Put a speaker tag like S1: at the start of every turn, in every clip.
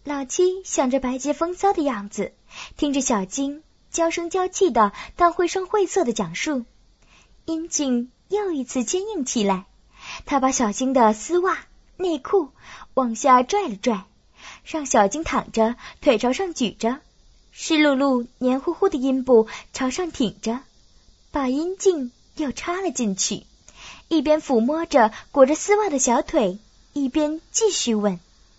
S1: 老七想着白洁风骚的样子，听着小金娇声娇气的但绘声绘色的讲述，阴茎又一次坚硬起来。他把小金的丝袜、内裤往下拽了拽，让小金躺着，腿朝上举着，湿漉漉黏糊糊的阴部朝上挺着，把阴茎又插了进去，一边抚摸着裹着丝袜的小腿，一边继续问。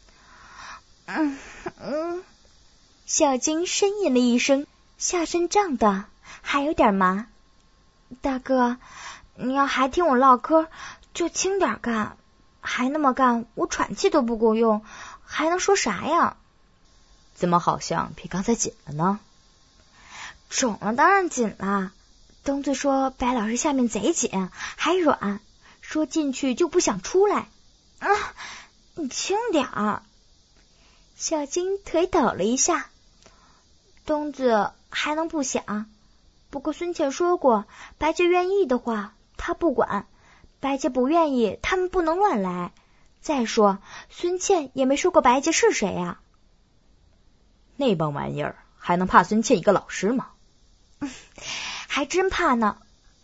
S1: 小金呻吟了一声，下身胀的还有点麻。大哥，你要还听我唠嗑，就轻点干，还那么干，我喘气都不够用，还能说啥呀？
S2: 怎么好像比刚才紧了呢？
S1: 肿了当然紧了。东子说白老师下面贼紧，还软，说进去就不想出来。你轻点儿。小金腿抖了一下。东子还能不想？不过孙倩说过，白洁愿意的话他不管，白洁不愿意他们不能乱来。再说孙倩也没说过白洁是谁啊。
S2: 那帮玩意儿还能怕孙倩一个老师吗？
S1: 还真怕呢。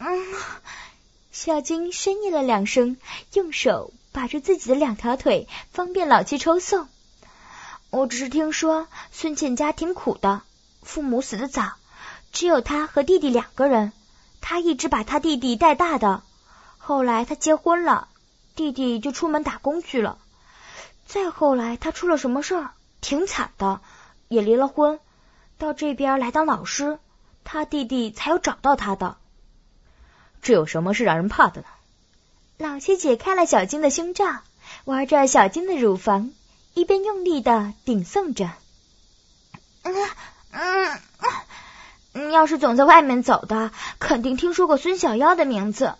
S1: 小金呻吟了2声，用手把住自己的2条腿，方便老七抽送。我只是听说孙倩家挺苦的，父母死得早，只有他和弟弟2个人，他一直把他弟弟带大的。后来他结婚了，弟弟就出门打工去了。再后来他出了什么事儿，挺惨的，也离了婚，到这边来当老师，他弟弟才有找到他的。
S2: 这有什么是让人怕的呢？
S1: 老七解开了小金的胸罩，玩着小金的乳房，一边用力的顶送着。你要是总在外面走的，肯定听说过孙小妖的名字。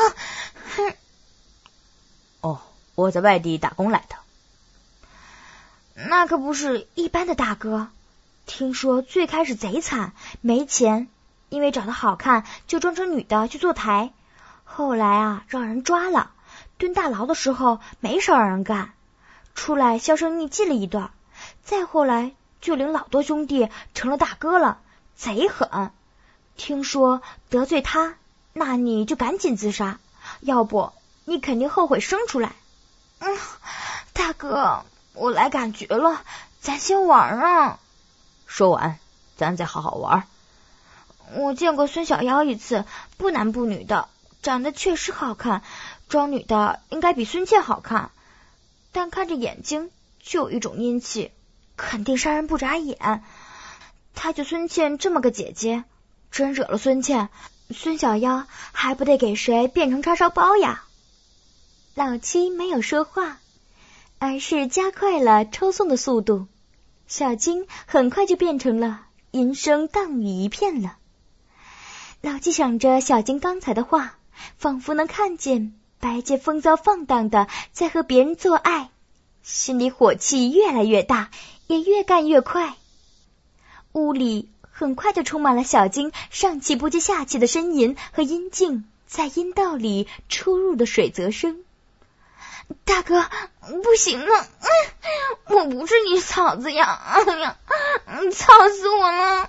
S2: 哦，我在外地打工来的。
S1: 那可不是一般的大哥，听说最开始贼惨，没钱，因为长得好看就装成女的去坐台，后来让人抓了，蹲大牢的时候没少让人干，出来销声匿迹了一段，再后来就领老多兄弟成了大哥了，贼狠。听说得罪他，那你就赶紧自杀，要不你肯定后悔生出来。大哥，我来感觉了，咱先玩啊。
S2: 说完咱再好好玩。
S1: 我见过孙小妖一次，不男不女的，长得确实好看，装女的应该比孙倩好看，但看着眼睛就有一种阴气，肯定杀人不眨眼。他就孙倩这么个姐姐，真惹了孙倩，孙小妖还不得给谁变成叉烧包呀？老七没有说话，而是加快了抽送的速度，小金很快就变成了银声荡雨一片了。老七想着小金刚才的话，仿佛能看见白洁风骚放荡的在和别人做爱，心里火气越来越大，也越干越快。屋里很快就充满了小金上气不接下气的呻吟和阴茎在阴道里出入的水泽声。大哥，不行了，我不是你嫂子呀，操死我了。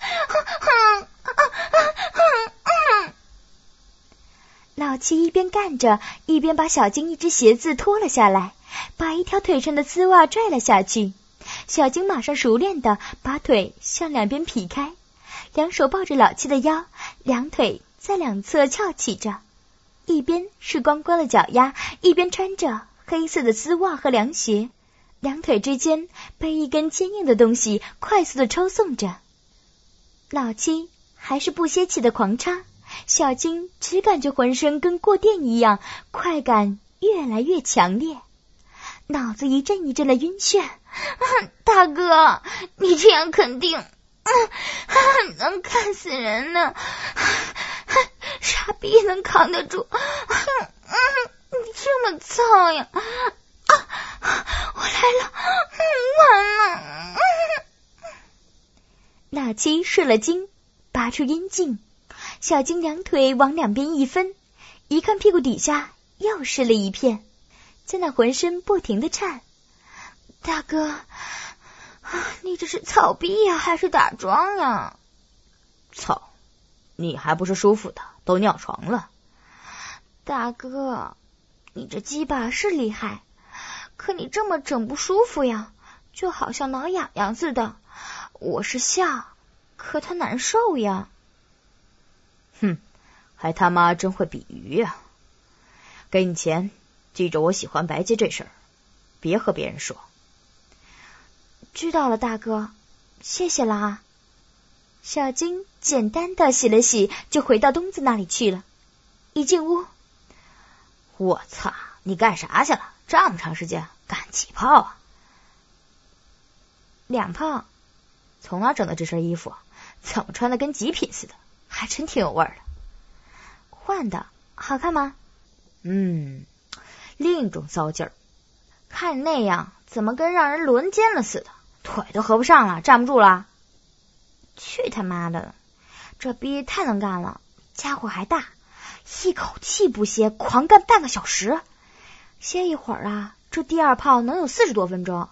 S1: 老七一边干着，一边把小金一只鞋子脱了下来，把一条腿上的丝袜拽了下去。小金马上熟练地把腿向两边劈开，两手抱着老七的腰，两腿在两侧翘起着，一边是光光的脚丫，一边穿着黑色的丝袜和凉鞋，两腿之间被一根坚硬的东西快速地抽送着。老七还是不歇气的狂插，小金只感觉浑身跟过电一样，快感越来越强烈，脑子一阵一阵的晕眩。大哥，你这样肯定能看死人呢，傻逼能扛得住？你这么操呀！我来了，完了！老七射了精，拔出阴茎，小金两腿往两边一分，一看屁股底下又湿了一片，在那浑身不停地颤。大哥， 你这是操逼呀，还是打桩呀？
S2: 操，你还不是舒服的，都尿床了。
S1: 大哥，你这鸡巴是厉害，可你这么整不舒服呀，就好像挠痒痒似的。我是笑，可他难受呀。
S2: 哼，还他妈真会比喻呀。给你钱，记着我喜欢白洁这事儿，别和别人说。
S1: 知道了，大哥，谢谢了啊。小金简单的洗了洗，就回到东子那里去了。一进屋，
S2: 我操，你干啥去了？这么长时间，干几炮啊
S1: ？2炮。
S2: 从哪整的这身衣服？怎么穿的跟极品似的？还真挺有味儿的。
S1: 换的，好看吗？
S2: 另一种骚劲儿。
S1: 看那样，怎么跟让人轮奸了似的？
S2: 腿都合不上了，站不住了。
S1: 去他妈的，这逼太能干了，家伙还大，一口气不歇，狂干半个小时。歇一会儿啊，这第2炮能有40多分钟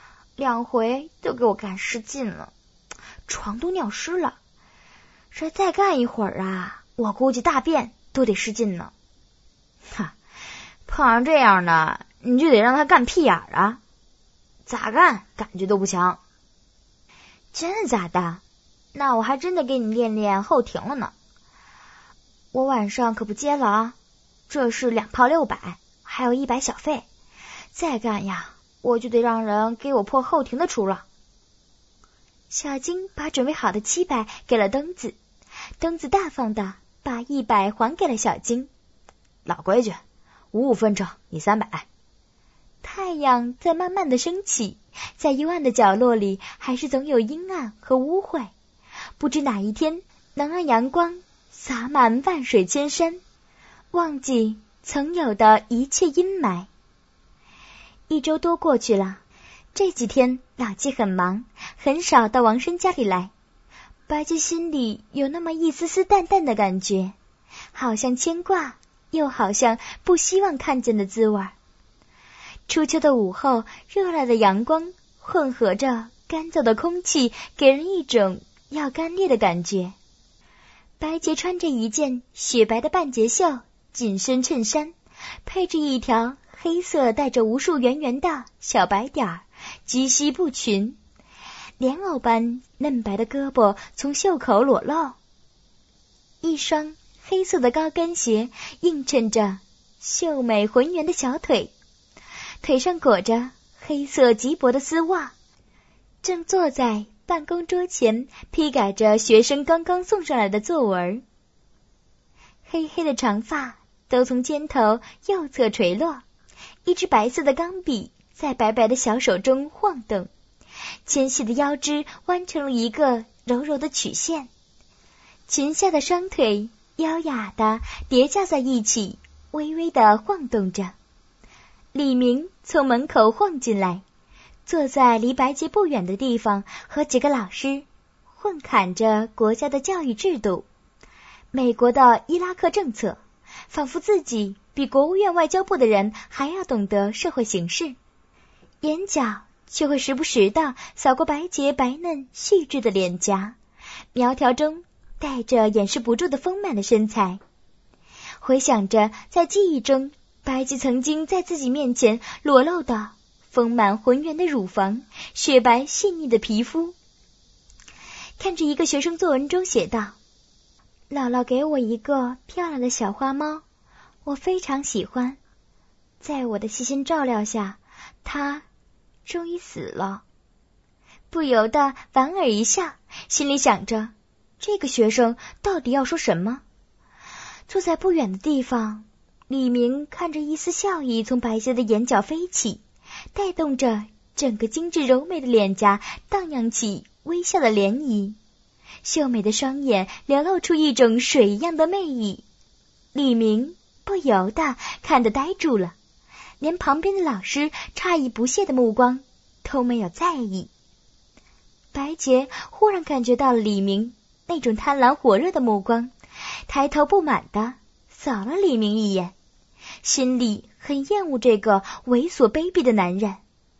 S1: ，2回都给我干失禁了，床都尿湿了。这再干一会儿啊，我估计大便都得失禁呢。
S2: 哈，碰上这样的，你就得让他干屁眼儿啊！咋干，感觉都不强。
S1: 真的假的？那我还真得给你练练后庭了呢。我晚上可不接了啊，这是2炮600，还有100小费。再干呀，我就得让人给我破后庭的出了。小金把准备好的700给了灯子，灯子大方的把100还给了小金。
S2: 老规矩，55分成，你300。
S1: 太阳在慢慢的升起，在幽暗的角落里，还是总有阴暗和污秽。不知哪一天能让阳光洒满万水千山，忘记曾有的一切阴霾。1周多过去了，这几天老季很忙，很少到王生家里来。白洁心里有那么一丝丝淡淡的感觉，好像牵挂，又好像不希望看见的滋味。初秋的午后，热辣的阳光混合着干燥的空气，给人一种要干裂的感觉。白洁穿着一件雪白的半截袖紧身衬衫，配着一条黑色带着无数圆圆的小白点儿及膝布裙，莲藕般嫩白的胳膊从袖口裸露，一双黑色的高跟鞋映衬着秀美浑圆的小腿，腿上裹着黑色极薄的丝袜，正坐在办公桌前批改着学生刚刚送上来的作文。黑黑的长发都从肩头右侧垂落，一支白色的钢笔在白白的小手中晃动，纤细的腰肢弯成了一个柔柔的曲线，裙下的双腿优雅地叠加在一起，微微地晃动着。李明从门口晃进来，坐在离白洁不远的地方，和几个老师混侃着国家的教育制度，美国的伊拉克政策，仿佛自己比国务院外交部的人还要懂得社会形势，眼角却会时不时地扫过白洁白嫩细致的脸颊，苗条中带着掩饰不住的丰满的身材。回想着在记忆中白洁曾经在自己面前裸露的丰满浑圆的乳房，雪白细腻的皮肤。看着一个学生作文中写道：姥姥给我一个漂亮的小花猫，我非常喜欢，在我的细心照料下，它终于死了。不由得莞尔一笑，心里想着这个学生到底要说什么。坐在不远的地方，李明看着一丝笑意从白洁的眼角飞起，带动着整个精致柔美的脸颊荡漾起微笑的涟漪，秀美的双眼流露出一种水一样的魅意。李明不由得看得呆住了，连旁边的老师诧异不屑的目光都没有在意。白洁忽然感觉到了李明那种贪婪火热的目光，抬头不满地扫了李明一眼，心里很厌恶这个猥琐卑鄙的男人。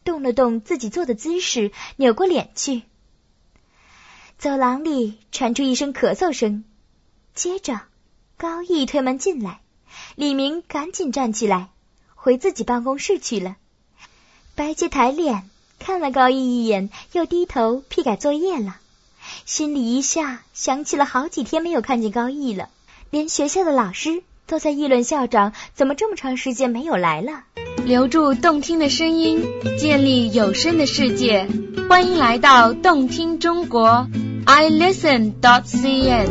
S1: 动了动自己坐的姿势，扭过脸去。走廊里传出一声咳嗽声，接着高毅推门进来，李明赶紧站起来，回自己办公室去了。白洁抬脸看了高毅一眼，又低头批改作业了。心里一下想起了好几天没有看见高毅了，连学校的老师都在议论校长怎么这么长时间没有来了。
S3: 留住动听的声音，建立有声的世界，欢迎来到动听中国 iListen.cn。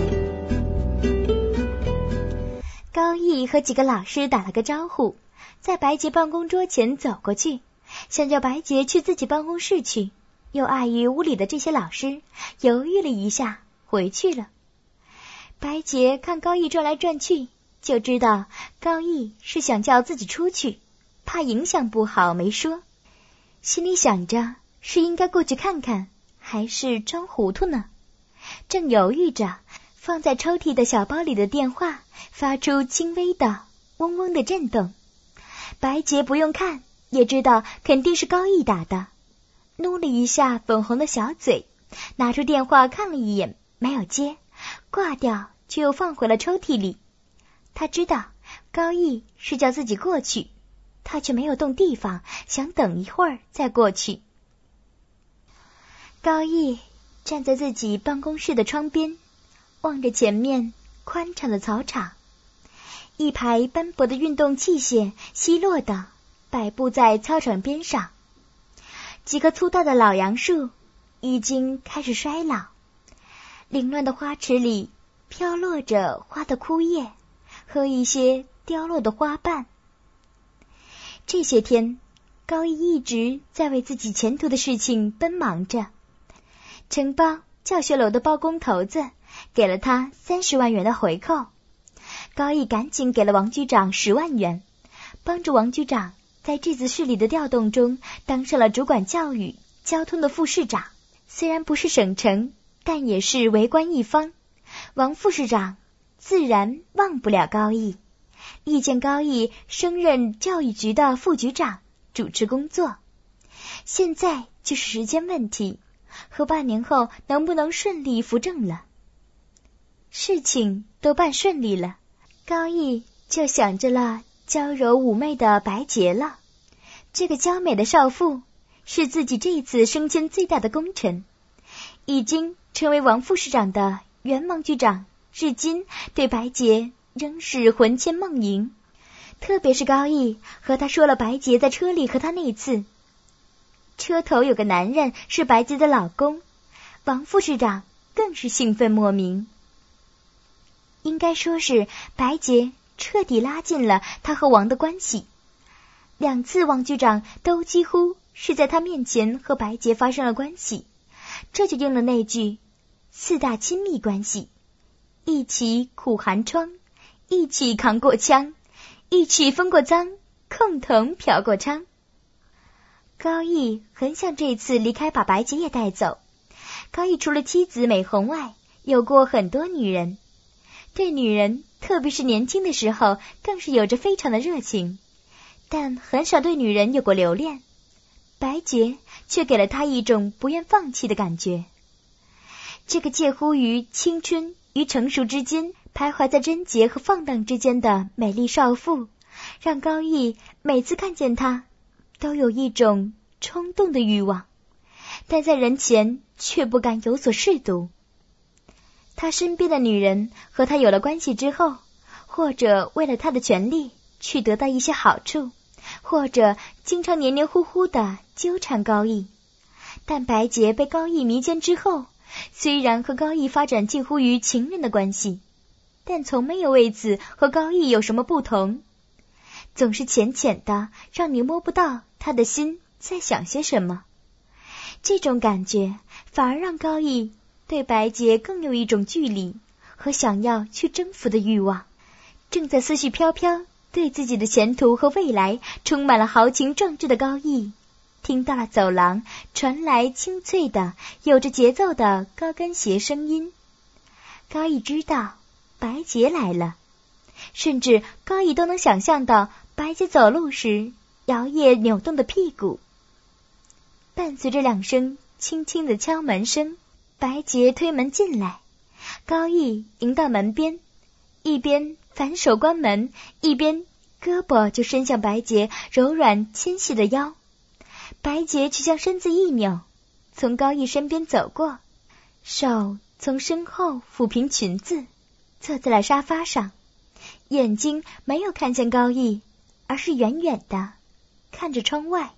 S1: 高毅和几个老师打了个招呼，在白洁办公桌前走过去，想叫白洁去自己办公室去，又碍于屋里的这些老师，犹豫了一下回去了。白洁看高毅转来转去，就知道高毅是想叫自己出去，怕影响不好没说，心里想着是应该过去看看，还是装糊涂呢。正犹豫着，放在抽屉的小包里的电话发出轻微的嗡嗡的震动。白洁不用看也知道肯定是高毅打的，努了一下粉红的小嘴，拿出电话看了一眼，没有接，挂掉却又放回了抽屉里。他知道高毅是叫自己过去，他却没有动地方，想等一会儿再过去。高毅站在自己办公室的窗边，望着前面宽敞的草场，一排斑驳的运动器械稀落地摆布在操场边上，几棵粗大的老杨树已经开始衰老，凌乱的花池里飘落着花的枯叶和一些凋落的花瓣。这些天，高毅一直在为自己前途的事情奔忙着。承包教学楼的包工头子给了他30万元的回扣，高毅赶紧给了王局长10万元，帮助王局长在这次市里的调动中当上了主管教育、交通的副市长。虽然不是省城，但也是为官一方，王副市长自然忘不了高毅，力荐高毅升任教育局的副局长，主持工作。现在就是时间问题，和半年后能不能顺利扶正了。事情都办顺利了，高毅就想着了娇柔妩媚的白洁了。这个娇美的少妇是自己这一次升迁最大的功臣，已经成为王副市长的袁王局长至今对白洁仍是魂牵梦萦。特别是高毅和他说了白洁在车里和他那次，车头有个男人是白洁的老公，王副市长更是兴奋莫名。应该说是白洁彻底拉近了他和王的关系，2次王局长都几乎是在他面前和白洁发生了关系，这就应了那句4大亲密关系：一起苦寒窗，一起扛过枪，一起分过赃，共同嫖过娼。高毅很想这次离开把白洁也带走。高毅除了妻子美红外，有过很多女人，对女人特别是年轻的时候更是有着非常的热情，但很少对女人有过留恋。白洁却给了他一种不愿放弃的感觉。这个介乎于青春与成熟之间，徘徊在贞洁和放荡之间的美丽少妇，让高毅每次看见她都有一种冲动的欲望，但在人前却不敢有所试图。他身边的女人和他有了关系之后，或者为了他的权利去得到一些好处，或者经常黏黏糊糊地纠缠高毅。但白洁被高毅迷奸之后，虽然和高毅发展近乎于情人的关系，但从没有为此和高毅有什么不同，总是浅浅的，让你摸不到他的心在想些什么。这种感觉反而让高毅对白洁更有一种距离和想要去征服的欲望。正在思绪飘飘，对自己的前途和未来充满了豪情壮志的高毅，听到了走廊传来清脆的有着节奏的高跟鞋声音。高毅知道白洁来了，甚至高毅都能想象到白洁走路时摇曳扭动的屁股。 伴随着2声轻轻的敲门声，白洁推门进来，高毅迎到门边，一边反手关门，一边胳膊就伸向白洁柔软纤细的腰。白洁却将身子一扭，从高毅身边走过，手从身后抚平裙子，坐在了沙发上，眼睛没有看见高毅，而是远远的看着窗外。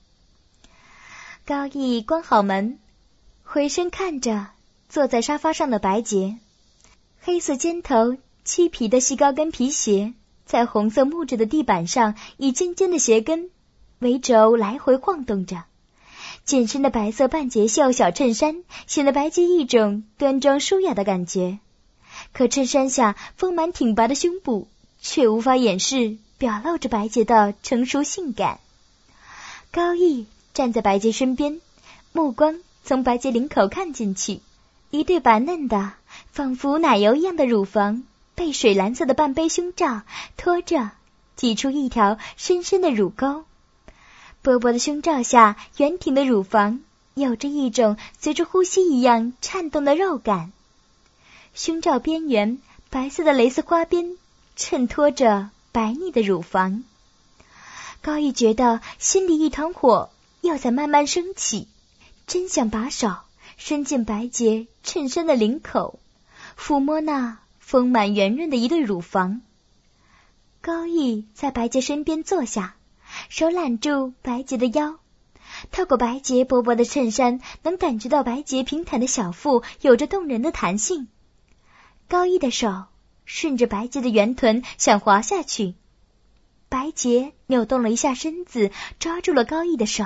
S1: 高毅关好门，回身看着坐在沙发上的白洁，黑色尖头漆皮的细高跟皮鞋在红色木质的地板上以尖尖的鞋跟为轴来回晃动着，紧身的白色半截袖小衬衫显得白洁一种端庄舒雅的感觉，可衬衫下丰满挺拔的胸部却无法掩饰表露着白洁的成熟性感。高毅站在白洁身边，目光从白洁领口看进去，一对白嫩的仿佛奶油一样的乳房被水蓝色的半杯胸罩托着，挤出一条深深的乳沟。薄薄的胸罩下圆挺的乳房有着一种随着呼吸一样颤动的肉感，胸罩边缘白色的蕾丝花边衬托着白腻的乳房。高毅觉得心里一团火又在慢慢升起，真想把手伸进白洁衬衫的领口，抚摸那丰满圆润的一对乳房。高毅在白洁身边坐下，手揽住白洁的腰，透过白洁薄薄的衬衫，能感觉到白洁平坦的小腹有着动人的弹性。高毅的手顺着白洁的圆臀想滑下去，白洁扭动了一下身子，抓住了高毅的手。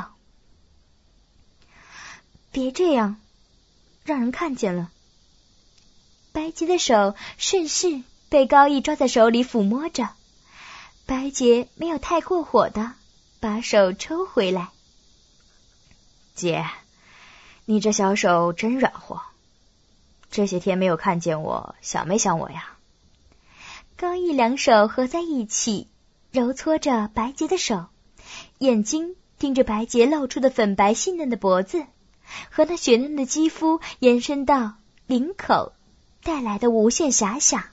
S1: 别这样，让人看见了。白洁的手顺势被高毅抓在手里抚摸着，白洁没有太过火的把手抽回来。
S2: 姐，你这小手真软和，这些天没有看见我，想没想我呀？
S1: 高毅2手合在一起，揉搓着白洁的手，眼睛盯着白洁露出的粉白细嫩的脖子和那雪嫩的肌肤延伸到领口带来的无限遐想。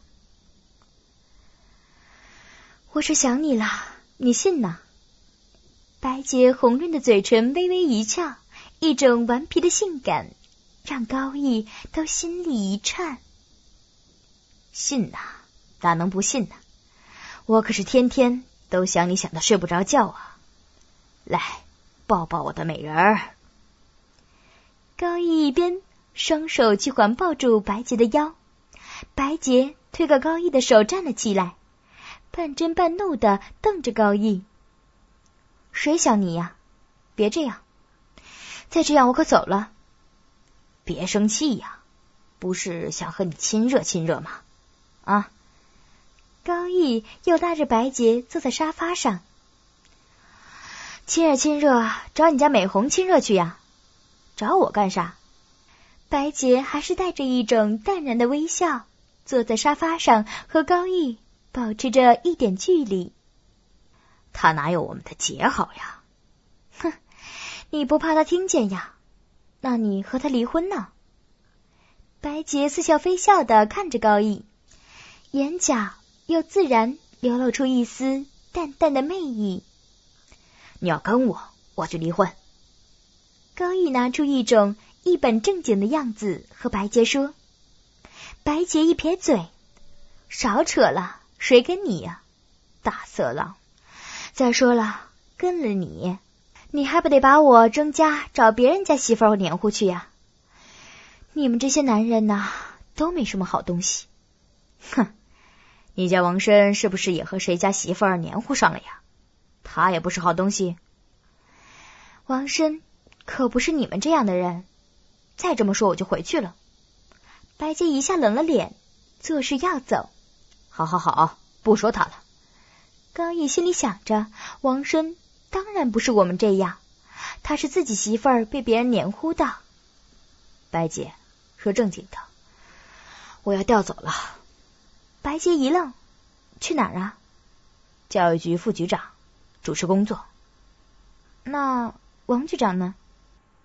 S1: 我是想你了，你信呢？白洁红润的嘴唇微微一翘，一种顽皮的性感让高毅都心里一颤。
S2: 信呐，哪能不信呢？我可是天天都想你想得睡不着觉啊！来，抱抱我的美人儿。
S1: 高毅一边双手去环抱住白洁的腰，白洁推过高毅的手站了起来，半嗔半怒地瞪着高毅。谁想你呀？别这样，再这样我可走了。
S2: 别生气呀，不是想和你亲热亲热吗？啊！
S1: 高毅又拉着白洁坐在沙发上。亲热亲热，找你家美红亲热去呀，找我干啥？白洁还是带着一种淡然的微笑，坐在沙发上和高毅保持着一点距离。
S2: 他哪有我们的姐好呀？
S1: 哼，你不怕他听见呀？那你和他离婚呢？白洁似笑非笑地看着高毅，眼角又自然流露出一丝淡淡的媚意。
S2: 你要跟我，我就离婚。
S1: 高毅拿出一种一本正经的样子和白洁说。白洁一撇嘴，少扯了，谁跟你呀？大色狼！再说了，跟了你，你还不得把我争家找别人家媳妇儿黏糊去呀？你们这些男人呐，都没什么好东西。
S2: 哼，你家王申是不是也和谁家媳妇儿黏糊上了呀？他也不是好东西。
S1: 王申可不是你们这样的人，再这么说我就回去了。白洁一下冷了脸，作势要走。
S2: 好好好，不说他了。
S1: 高毅心里想着，王申当然不是我们这样，他是自己媳妇儿被别人黏糊的。
S2: 白洁，说正经的，我要调走了。
S1: 白洁一愣，去哪儿啊？
S2: 教育局副局长，主持工作。
S1: 那王局长呢？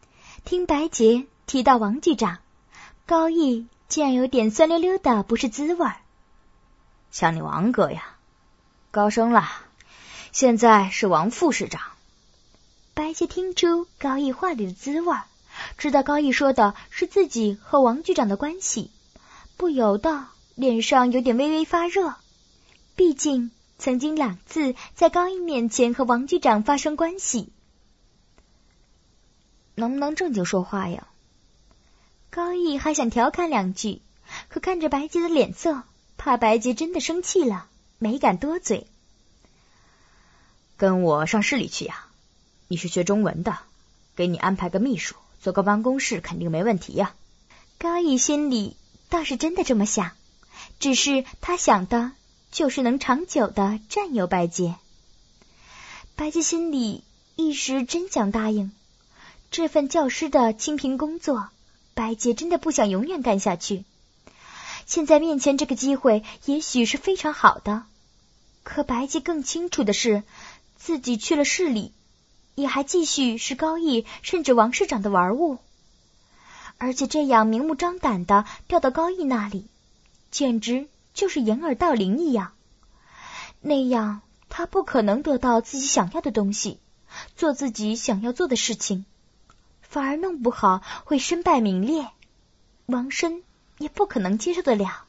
S1: 听白洁提到王局长，高毅竟然有点酸溜溜的不是滋味儿。
S2: 像你王哥呀，高升了，现在是王副市长。
S1: 白洁听出高毅话里的滋味儿，知道高毅说的是自己和王局长的关系，不由得脸上有点微微发热。毕竟曾经2次在高毅面前和王局长发生关系。
S2: 能不能正经说话呀？
S1: 高毅还想调侃2句，可看着白洁的脸色，怕白洁真的生气了，没敢多嘴。
S2: 跟我上市里去呀，你是学中文的，给你安排个秘书，做个办公室肯定没问题呀。
S1: 高毅心里倒是真的这么想，只是他想的就是能长久的占有白洁。白洁心里一时真想答应，这份教师的清贫工作，白洁真的不想永远干下去。现在面前这个机会也许是非常好的，可白洁更清楚的是，自己去了市里，也还继续是高毅甚至王市长的玩物。而且这样明目张胆的调到高毅那里，简直就是掩耳盗铃一样。那样他不可能得到自己想要的东西，做自己想要做的事情，反而弄不好会身败名裂，王申也不可能接受得了。